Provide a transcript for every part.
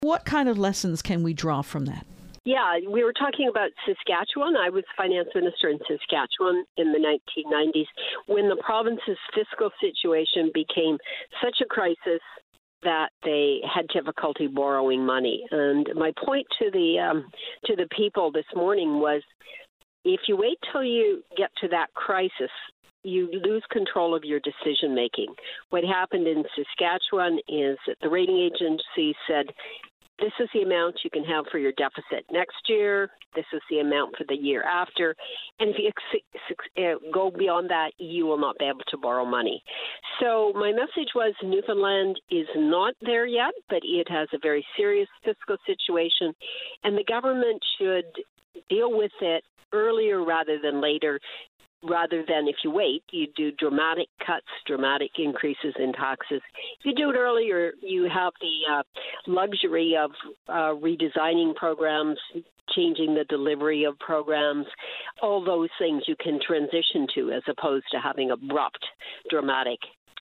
What kind of lessons can we draw from that? Yeah, we were talking about Saskatchewan. I was finance minister in Saskatchewan in the 1990s when the province's fiscal situation became such a crisis that they had difficulty borrowing money. And my point to the people this morning was, if you wait till you get to that crisis, you lose control of your decision making. What happened in Saskatchewan is that the rating agency said, this is the amount you can have for your deficit next year. This is the amount for the year after. And if you go beyond that, you will not be able to borrow money. So my message was Newfoundland is not there yet, but it has a very serious fiscal situation, and the government should deal with it earlier rather than later. Rather than if you wait, you do dramatic cuts, dramatic increases in taxes. If you do it earlier, you have the luxury of redesigning programs, changing the delivery of programs, all those things you can transition to as opposed to having abrupt, dramatic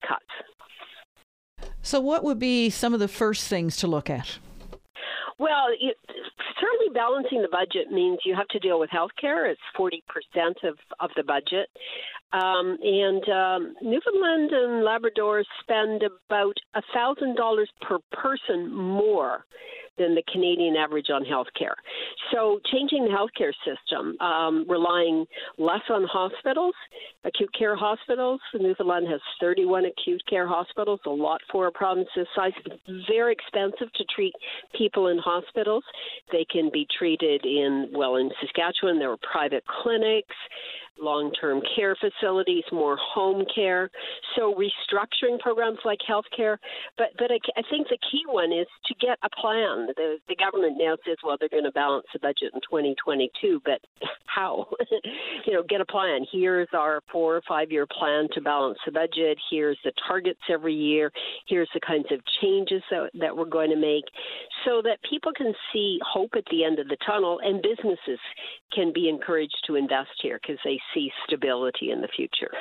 cuts. So what would be some of the first things to look at? Well, certainly balancing the budget means you have to deal with healthcare. It's 40% of the budget. Newfoundland and Labrador spend about $1,000 per person more than the Canadian average on healthcare. So changing the healthcare system, relying less on hospitals, acute care hospitals. Newfoundland has 31 acute care hospitals, a lot for a province this size. Very expensive to treat people in hospitals. They can be treated in Saskatchewan, there are private clinics, long-term care facilities, more home care. So restructuring programs like healthcare. But I think the key one is to get a plan. The government now says, well, they're going to balance the budget in 2022, but how? Get a plan. Here's our 4 or 5 year plan to balance the budget. Here's the targets every year. Here's the kinds of changes that we're going to make so that people can see hope at the end of the tunnel and businesses can be encouraged to invest here because they see stability in the future.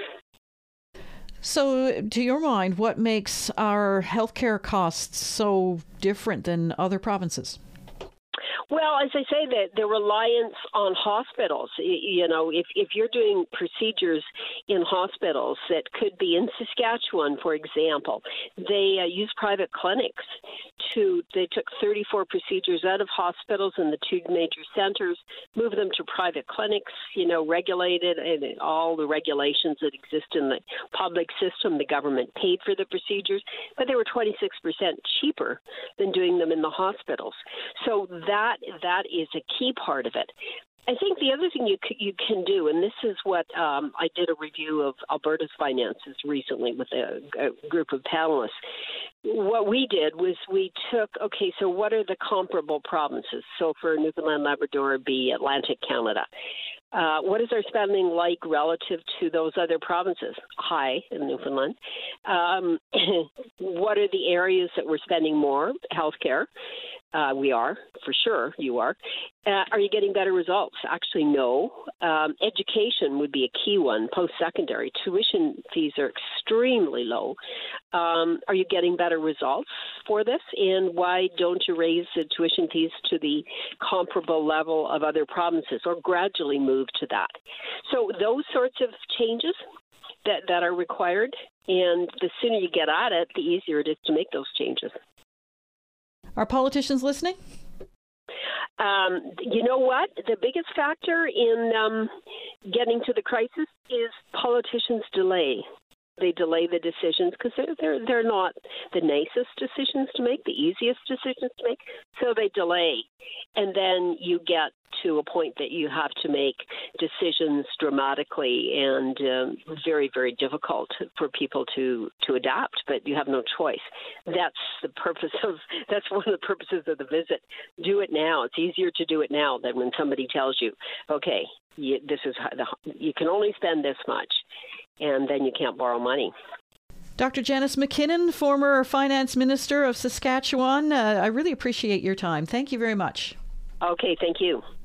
So, to your mind, what makes our healthcare costs so different than other provinces? Well, as I say, the reliance on hospitals, if you're doing procedures in hospitals that could be in Saskatchewan, for example, they use private clinics. They took 34 procedures out of hospitals in the 2 major centers, moved them to private clinics, regulated, and all the regulations that exist in the public system. The government paid for the procedures, but they were 26% cheaper than doing them in the hospitals. So that is a key part of it. I think the other thing you can do, and this is what I did a review of Alberta's finances recently with a group of panelists. What we did was we took, so what are the comparable provinces? So for Newfoundland, Labrador, it'd be Atlantic Canada. What is our spending like relative to those other provinces? High in Newfoundland. What are the areas that we're spending more? Healthcare. We are, for sure, you are. Are you getting better results? Actually, no. Education would be a key one, post-secondary. Tuition fees are extremely low. Are you getting better results for this? And why don't you raise the tuition fees to the comparable level of other provinces or gradually move to that? So those sorts of changes that are required, and the sooner you get at it, the easier it is to make those changes. Are politicians listening? You know what? The biggest factor in getting to the crisis is politicians delay. They delay the decisions because they're not the nicest decisions to make, the easiest decisions to make, so they delay. And then you get to a point that you have to make decisions dramatically and very, very difficult for people to adapt, but you have no choice. That's one of the purposes of the visit. Do it now. It's easier to do it now than when somebody tells you, okay, you can only spend this much, and then you can't borrow money. Dr. Janice MacKinnon, former finance minister of Saskatchewan, I really appreciate your time. Thank you very much. Okay, thank you.